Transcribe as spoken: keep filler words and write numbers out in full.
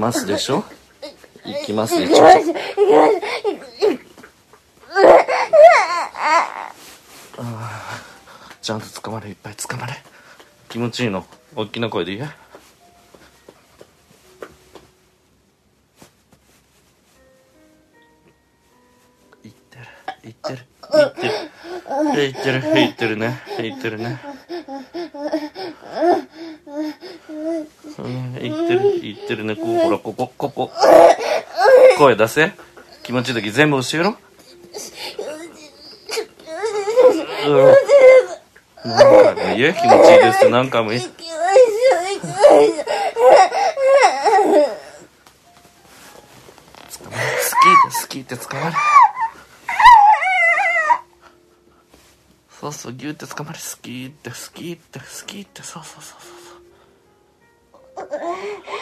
ますでしょ。行きますでしょ。ちゃんと捕まれ、いっぱい捕まれ。気持ちいいの。大きな声で言え。いってるいってるいってるいってるいってるねいってるね。うん、いってるいってるね。こう、ほら、ここここ声出せ。気持ちいい時全部教えろ。うん、何回も言え。気持ちいいですって何回も言え。好き好きって捕まれ。そうそう、ギューって捕まれ。好きって好きって好きって、そうそうそうそうそう。